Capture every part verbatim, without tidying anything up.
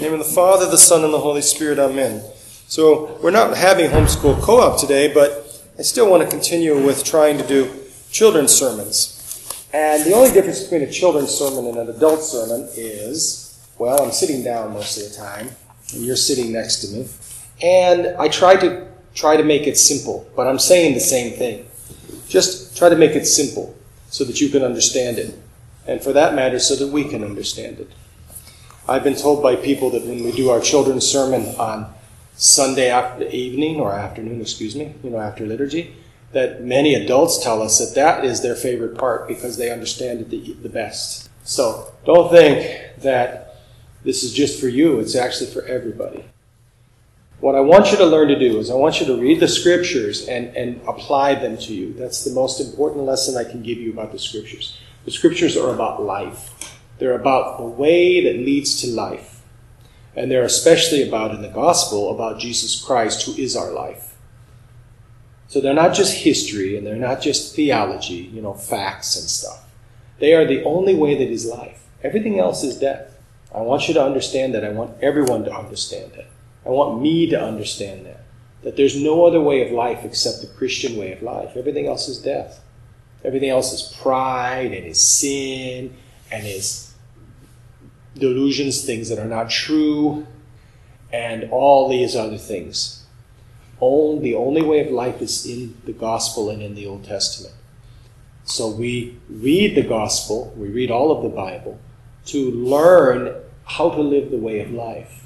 In the name of the Father, the Son, and the Holy Spirit, amen. So we're not having homeschool co-op today, but I still want to continue with trying to do children's sermons. And the only difference between a children's sermon and an adult sermon is, well, I'm sitting down most of the time, and you're sitting next to me. And I try to try to make it simple, but I'm saying the same thing. Just try to make it simple so that you can understand it. And for that matter, so that we can understand it. I've been told by people that when we do our children's sermon on Sunday after evening, or afternoon, excuse me, you know, after liturgy, that many adults tell us that that is their favorite part because they understand it the, the best. So don't think that this is just for you. It's actually for everybody. What I want you to learn to do is I want you to read the scriptures and, and apply them to you. That's the most important lesson I can give you about the scriptures. The scriptures are about life. They're about the way that leads to life. And they're especially about, in the gospel, about Jesus Christ, who is our life. So they're not just history, and they're not just theology, you know, facts and stuff. They are the only way that is life. Everything else is death. I want you to understand that. I want everyone to understand that. I want me to understand that. That there's no other way of life except the Christian way of life. Everything else is death. Everything else is pride and is sin and is delusions, things that are not true, and all these other things. All, the only way of life is in the gospel and in the Old Testament. So we read the gospel, we read all of the Bible, to learn how to live the way of life.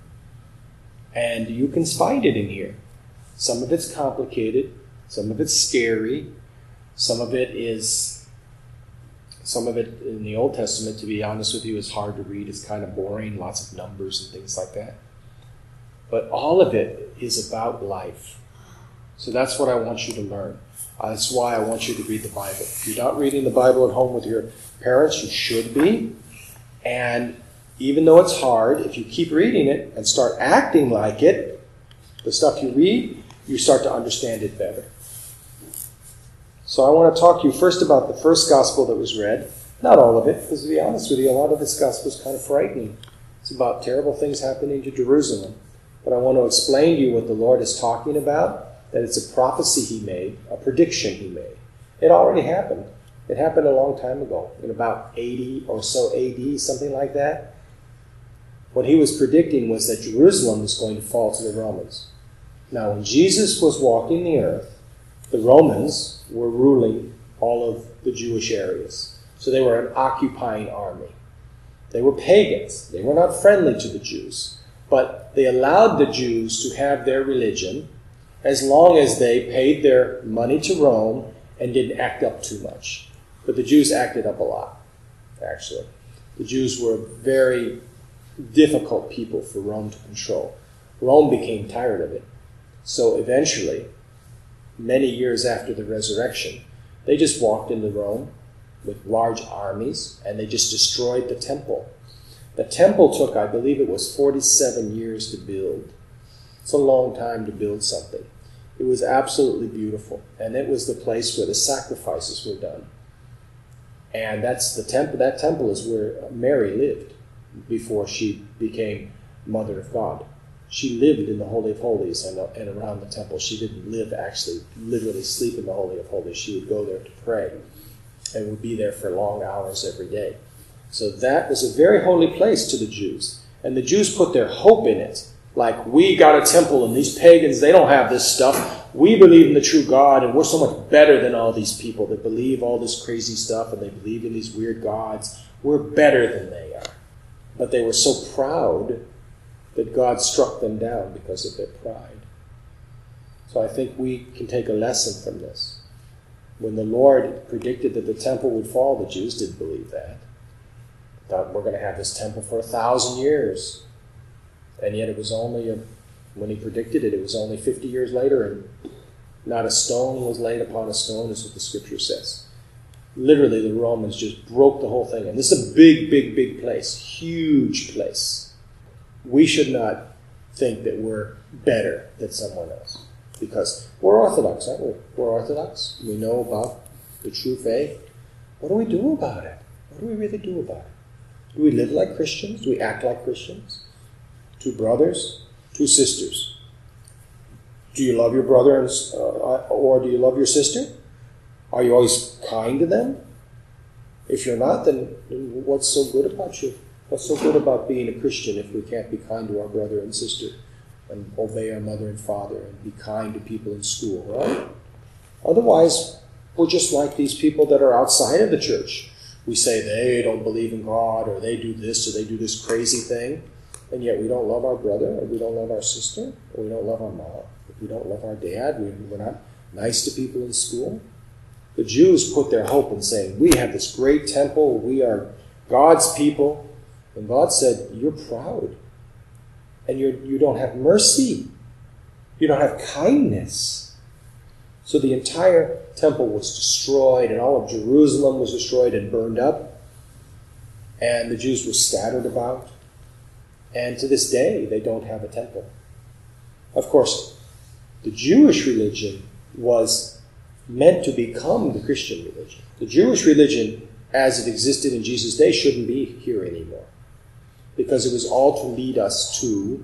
And you can find it in here. Some of it's complicated, some of it's scary, some of it is... Some of it in the Old Testament, to be honest with you, is hard to read. It's kind of boring, lots of numbers and things like that. But all of it is about life. So that's what I want you to learn. That's why I want you to read the Bible. If you're not reading the Bible at home with your parents, you should be. And even though it's hard, if you keep reading it and start acting like it, the stuff you read, you start to understand it better. So I want to talk to you first about the first gospel that was read. Not all of it, because to be honest with you, a lot of this gospel is kind of frightening. It's about terrible things happening to Jerusalem. But I want to explain to you what the Lord is talking about, that it's a prophecy he made, a prediction he made. It already happened. It happened a long time ago, in about eighty or so A D, something like that. What he was predicting was that Jerusalem was going to fall to the Romans. Now, when Jesus was walking the earth, the Romans were ruling all of the Jewish areas. So they were an occupying army. They were pagans. They were not friendly to the Jews. But they allowed the Jews to have their religion as long as they paid their money to Rome and didn't act up too much. But the Jews acted up a lot, actually. The Jews were very difficult people for Rome to control. Rome became tired of it. So eventually, many years after the resurrection, they just walked into Rome with large armies, and they just destroyed the temple. The temple took, I believe it was forty-seven years to build. It's a long time to build something. It was absolutely beautiful, and it was the place where the sacrifices were done. And that's the temple. That temple is where Mary lived before she became Mother of God. She lived in the Holy of Holies and, and around the temple. She didn't live, actually, literally sleep in the Holy of Holies. She would go there to pray and would be there for long hours every day. So that was a very holy place to the Jews. And the Jews put their hope in it. Like, we got a temple and these pagans, they don't have this stuff. We believe in the true God and we're so much better than all these people that believe all this crazy stuff and they believe in these weird gods. We're better than they are. But they were so proud that God struck them down because of their pride. So I think we can take a lesson from this. When the Lord predicted that the temple would fall, the Jews didn't believe that. They thought, we're going to have this temple for a thousand years. And yet it was only, a, when he predicted it, it was only fifty years later, and not a stone was laid upon a stone, is what the scripture says. Literally, the Romans just broke the whole thing. And this is a big, big, big place. Huge place. We should not think that we're better than someone else. Because we're Orthodox, aren't we? We're Orthodox. We know about the true faith. What do we do about it? What do we really do about it? Do we live like Christians? Do we act like Christians? two brothers, two sisters. Do you love your brother uh, or do you love your sister? Are you always kind to them? If you're not, then what's so good about you? What's so good about being a Christian if we can't be kind to our brother and sister and obey our mother and father and be kind to people in school, right? Otherwise, we're just like these people that are outside of the church. We say they don't believe in God, or they do this, or they do this crazy thing, and yet we don't love our brother, or we don't love our sister, or we don't love our mom, we don't love our dad, we're not nice to people in school. The Jews put their hope in saying, we have this great temple, we are God's people, and God said, you're proud, and you you don't have mercy, you don't have kindness. So the entire temple was destroyed, and all of Jerusalem was destroyed and burned up. And the Jews were scattered about. And to this day, they don't have a temple. Of course, the Jewish religion was meant to become the Christian religion. The Jewish religion, as it existed in Jesus' day, shouldn't be here anymore. Because it was all to lead us to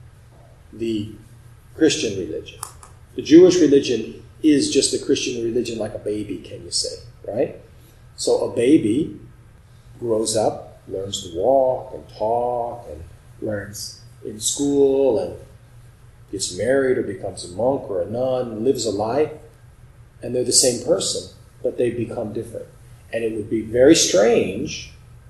the Christian religion. The Jewish religion is just a Christian religion like a baby, can you say, right? So a baby grows up, learns to walk and talk, and learns in school, and gets married or becomes a monk or a nun, lives a life, and they're the same person, but they become different. And it would be very strange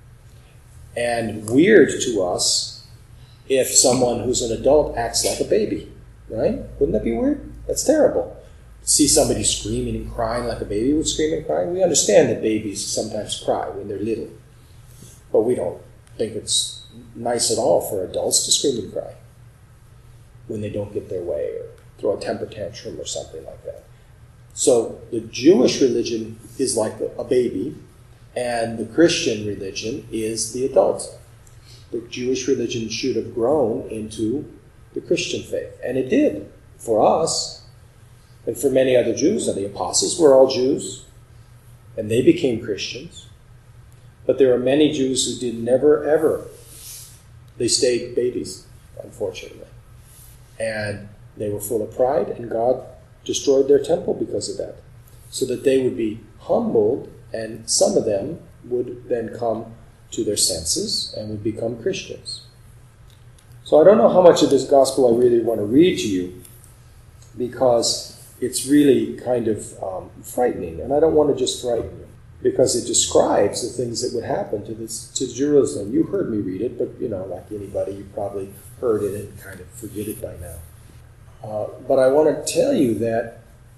and weird to us if someone who's an adult acts like a baby, right? Wouldn't that be weird? That's terrible. See somebody screaming and crying like a baby would scream and cry. We understand that babies sometimes cry when they're little, but we don't think it's nice at all for adults to scream and cry when they don't get their way or throw a temper tantrum or something like that. So the Jewish religion is like a baby, and the Christian religion is the adult. The Jewish religion should have grown into the Christian faith, and it did for us. And for many other Jews, and the apostles were all Jews, and they became Christians. But there are many Jews who did never, ever. They stayed babies, unfortunately. And they were full of pride, and God destroyed their temple because of that. So that they would be humbled, and some of them would then come to their senses and would become Christians. So I don't know how much of this gospel I really want to read to you, because it's really kind of um, frightening, and I don't want to just frighten you, because it describes the things that would happen to this to Jerusalem. You heard me read it, but you know, like anybody, you probably heard it and kind of forget it by now. Uh, but I want to tell you that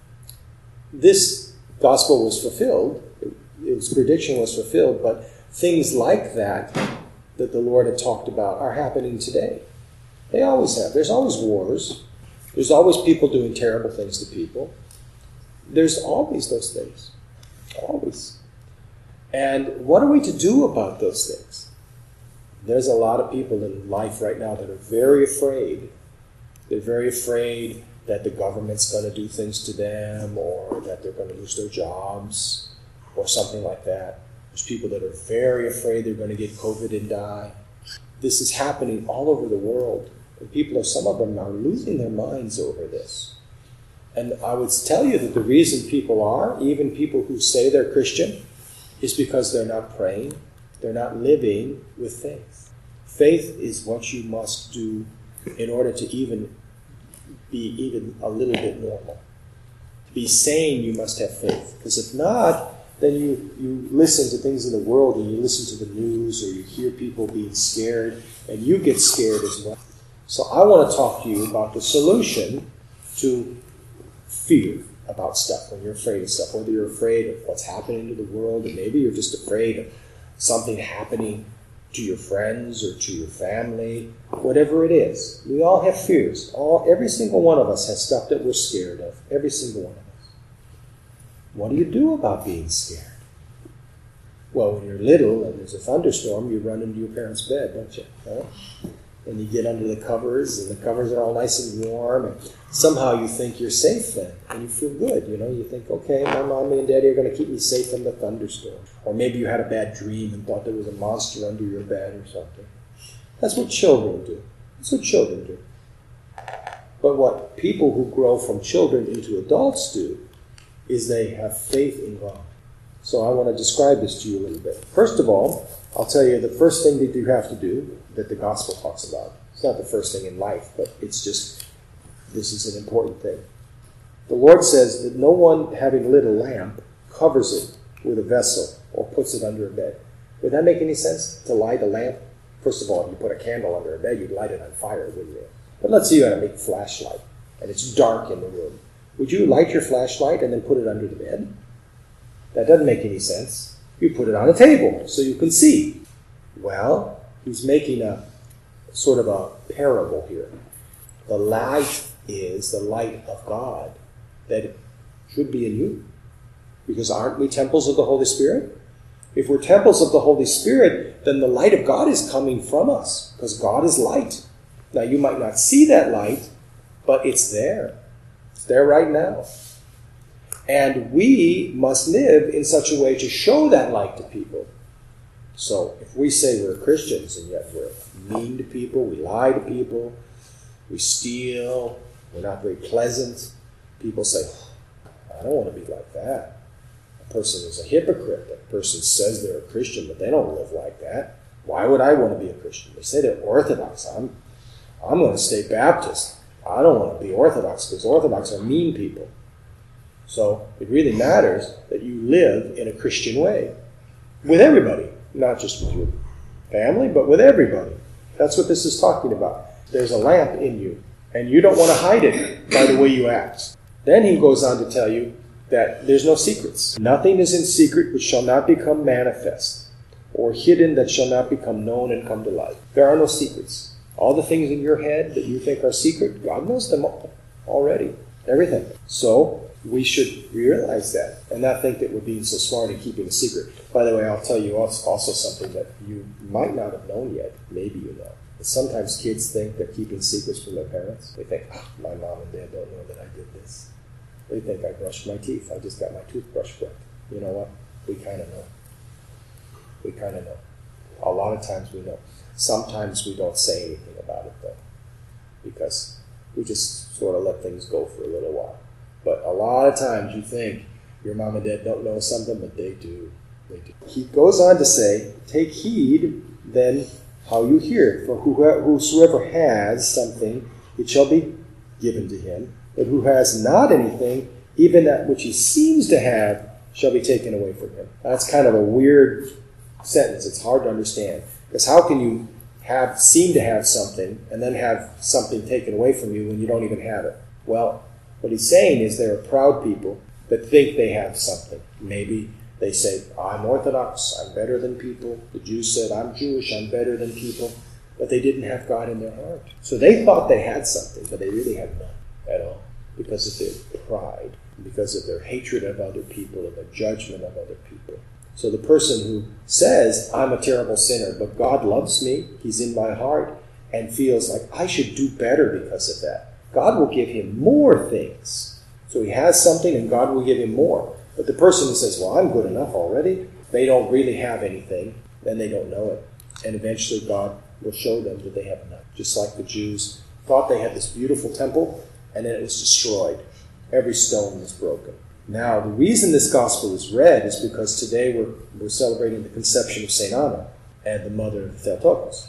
this gospel was fulfilled. It, its prediction was fulfilled, but things like that that the Lord had talked about are happening today. They always have. There's always wars. There's always people doing terrible things to people. There's always those things. Always. And what are we to do about those things? There's a lot of people in life right now that are very afraid. They're very afraid that the government's going to do things to them, or that they're going to lose their jobs, or something like that. There's people that are very afraid they're going to get COVID and die. This is happening all over the world. And people, are, some of them are losing their minds over this. And I would tell you that the reason people are, even people who say they're Christian, is because they're not praying. They're not living with faith. Faith is what you must do in order to even be even a little bit normal. To be sane, you must have faith. Because if not, then you, you listen to things in the world, and you listen to the news, or you hear people being scared, and you get scared as well. So I want to talk to you about the solution to fear about stuff, when you're afraid of stuff, whether you're afraid of what's happening to the world, or maybe you're just afraid of something happening to your friends or to your family, whatever it is. We all have fears. All, every single one of us has stuff that we're scared of. Every single one of us. What do you do about being scared? Well, when you're little and there's a thunderstorm, you run into your parents' bed, don't you? Right? And you get under the covers, and the covers are all nice and warm, and somehow you think you're safe then, and you feel good, you know. You think, okay, my mommy and daddy are going to keep me safe from the thunderstorm. Or maybe you had a bad dream and thought there was a monster under your bed or something. That's what children do. That's what children do. But what people who grow from children into adults do is they have faith in God. So I want to describe this to you a little bit. First of all, I'll tell you the first thing that you have to do that the gospel talks about. It's not the first thing in life, but it's just, this is an important thing. The Lord says that no one having lit a lamp covers it with a vessel or puts it under a bed. Would that make any sense, to light a lamp? First of all, if you put a candle under a bed, you'd light it on fire, wouldn't you? But let's say you had a big flashlight, and it's dark in the room. Would you light your flashlight and then put it under the bed? That doesn't make any sense. You put it on a table so you can see. Well, he's making a sort of a parable here. The light is the light of God that should be in you. Because aren't we temples of the Holy Spirit? If we're temples of the Holy Spirit, then the light of God is coming from us, because God is light. Now, you might not see that light, but it's there. It's there right now. And we must live in such a way to show that light to people. So, if we say we're Christians and yet we're mean to people, we lie to people, we steal, we're not very pleasant, people say, I don't want to be like that. A person is a hypocrite. A person says they're a Christian, but they don't live like that. Why would I want to be a Christian? They say they're Orthodox. I'm, I'm going to stay Baptist. I don't want to be Orthodox because Orthodox are mean people. So it really matters that you live in a Christian way with everybody, not just with your family, but with everybody. That's what this is talking about. There's a lamp in you, and you don't want to hide it by the way you act. Then he goes on to tell you that there's no secrets. Nothing is in secret which shall not become manifest, or hidden that shall not become known and come to light. There are no secrets. All the things in your head that you think are secret, God knows them all already. Everything. So we should realize that and not think that we're being so smart in keeping a secret. By the way, I'll tell you also something that you might not have known yet. Maybe you know. But sometimes kids think they're keeping secrets from their parents. They think, oh, my mom and dad don't know that I did this. They think I brushed my teeth. I just got my toothbrush clipped. You know what? We kind of know. We kind of know. A lot of times we know. Sometimes we don't say anything about it, though, because we just sort of let things go for a little while. But a lot of times you think your mom and dad don't know something, but they do. They do. He goes on to say, take heed then how you hear. For whosoever has something, it shall be given to him. But who has not anything, even that which he seems to have, shall be taken away from him. That's kind of a weird sentence. It's hard to understand. Because how can you have seem to have something and then have something taken away from you when you don't even have it? Well, what he's saying is there are proud people that think they have something. Maybe they say, I'm Orthodox, I'm better than people. The Jews said, I'm Jewish, I'm better than people. But they didn't have God in their heart. So they thought they had something, but they really had none at all. Because of their pride, because of their hatred of other people and their judgment of other people. So the person who says, I'm a terrible sinner, but God loves me, he's in my heart, and feels like I should do better because of that, God will give him more things. So he has something and God will give him more. But the person who says, well, I'm good enough already, they don't really have anything, then they don't know it. And eventually God will show them that they have enough. Just like the Jews thought they had this beautiful temple, and then it was destroyed. Every stone was broken. Now, the reason this gospel is read is because today we're, we're celebrating the conception of Saint Anna and the mother of Theotokos.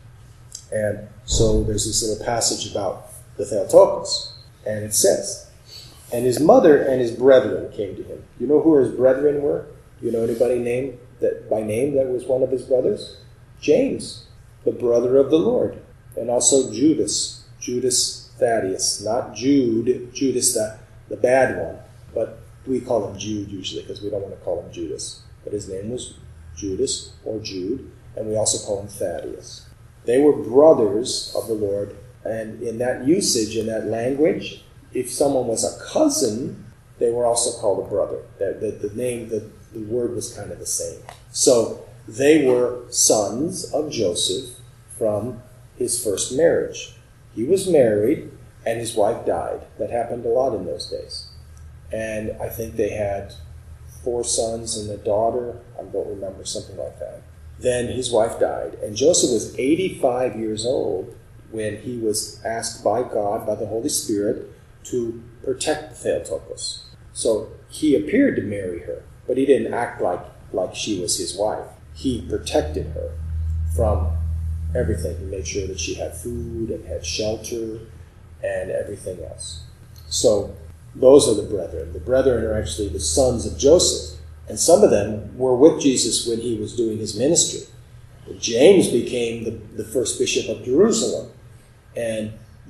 And so there's this little passage about the Theotokos, and it says, and his mother and his brethren came to him. You know who his brethren were? You know anybody named that by name that was one of his brothers? James, the brother of the Lord, and also Judas, Judas Thaddeus, not Jude, Judas the, the bad one, but we call him Jude usually because we don't want to call him Judas. But his name was Judas or Jude, and we also call him Thaddeus. They were brothers of the Lord, and in that usage, in that language, if someone was a cousin, they were also called a brother. The, the, the name, the, the word was kind of the same. So they were sons of Joseph from his first marriage. He was married, and his wife died. That happened a lot in those days. And I think they had four sons and a daughter. I don't remember, something like that. Then his wife died, and Joseph was eighty-five years old when he was asked by God, by the Holy Spirit, to protect the Theotokos. So he appeared to marry her, but he didn't act like, like she was his wife. He protected her from everything. He made sure that she had food and had shelter and everything else. So those are the brethren. The brethren are actually the sons of Joseph. And some of them were with Jesus when he was doing his ministry. James became the, the first bishop of Jerusalem. And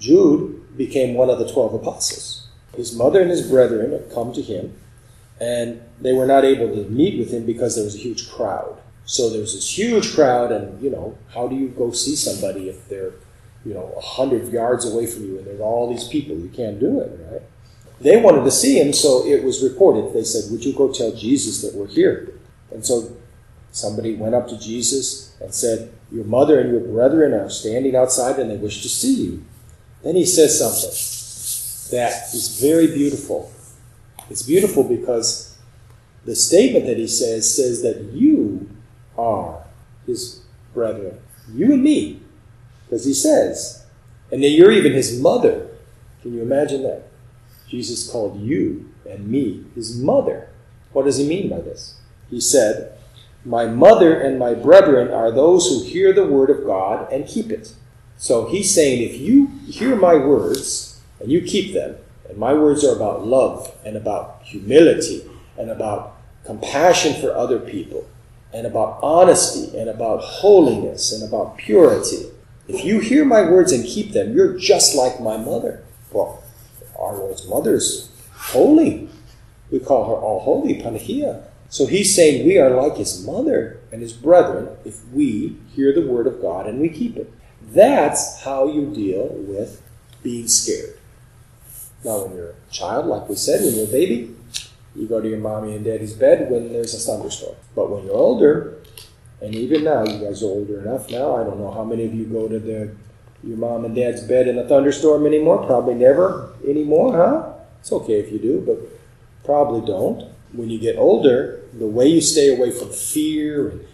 Jude became one of the twelve apostles. His mother and his brethren had come to him, and they were not able to meet with him because there was a huge crowd. So there was this huge crowd, and, you know, how do you go see somebody if they're, you know, a hundred yards away from you and there's all these people? You can't do it, right? They wanted to see him, so it was reported. They said, would you go tell Jesus that we're here? And so somebody went up to Jesus and said, your mother and your brethren are standing outside and they wish to see you. Then he says something that is very beautiful. It's beautiful because the statement that he says says that you are his brethren. You and me. Because he says, and then you're even his mother. Can you imagine that? Jesus called you and me his mother. What does he mean by this? He said, my mother and my brethren are those who hear the word of God and keep it. So he's saying, if you hear my words and you keep them, and my words are about love and about humility and about compassion for other people and about honesty and about holiness and about purity. If you hear my words and keep them, you're just like my mother. Well, our Lord's mother is holy. We call her all holy, Panachia. So he's saying we are like his mother and his brethren if we hear the word of God and we keep it. That's how you deal with being scared. Now, when you're a child, like we said, when you're a baby, you go to your mommy and daddy's bed when there's a thunderstorm. But when you're older, and even now, you guys are older enough now, I don't know how many of you go to the, your mom and dad's bed in a thunderstorm anymore. Probably never anymore, huh? It's okay if you do, but probably don't. When you get older, the way you stay away from fear and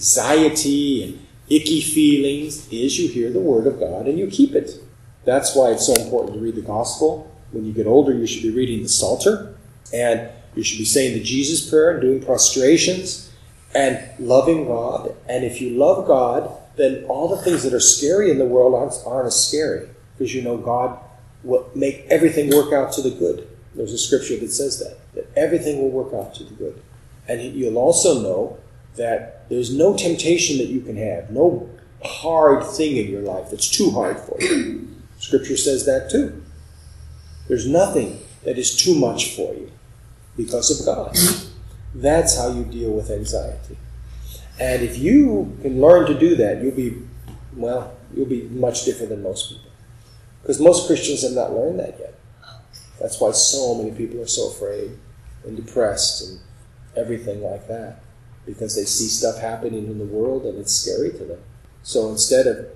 anxiety and icky feelings is you hear the word of God and you keep it. That's why it's so important to read the gospel. When you get older, you should be reading the Psalter, and you should be saying the Jesus prayer and doing prostrations and loving God. And if you love God, then all the things that are scary in the world aren't, aren't as scary, because you know God will make everything work out to the good. There's a scripture that says that, that everything will work out to the good. And you'll also know that there's no temptation that you can have, no hard thing in your life that's too hard for you. Scripture says that too. There's nothing that is too much for you because of God. That's how you deal with anxiety. And if you can learn to do that, you'll be, well, you'll be much different than most people. Because most Christians have not learned that yet. That's why so many people are so afraid and depressed and everything like that. Because they see stuff happening in the world and it's scary to them. So instead of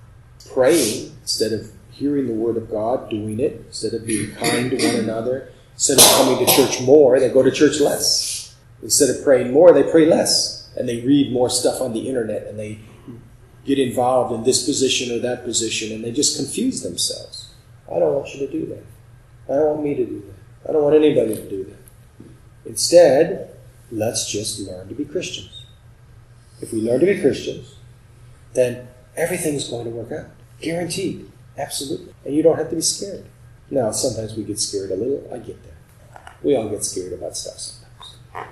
praying, instead of hearing the word of God, doing it, instead of being kind to one another, instead of coming to church more, they go to church less. Instead of praying more, they pray less. And they read more stuff on the internet, and they get involved in this position or that position, and they just confuse themselves. I don't want you to do that. I don't want me to do that. I don't want anybody to do that. Instead, let's just learn to be Christians. If we learn to be Christians, then everything's going to work out. Guaranteed. Absolutely. And you don't have to be scared. Now, sometimes we get scared a little. I get that. We all get scared about stuff sometimes.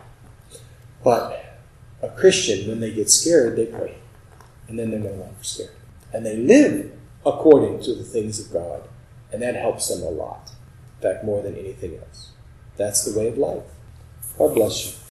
But a Christian, when they get scared, they pray. And then they're no longer scared. And they live according to the things of God. And that helps them a lot. In fact, more than anything else. That's the way of life. God bless you.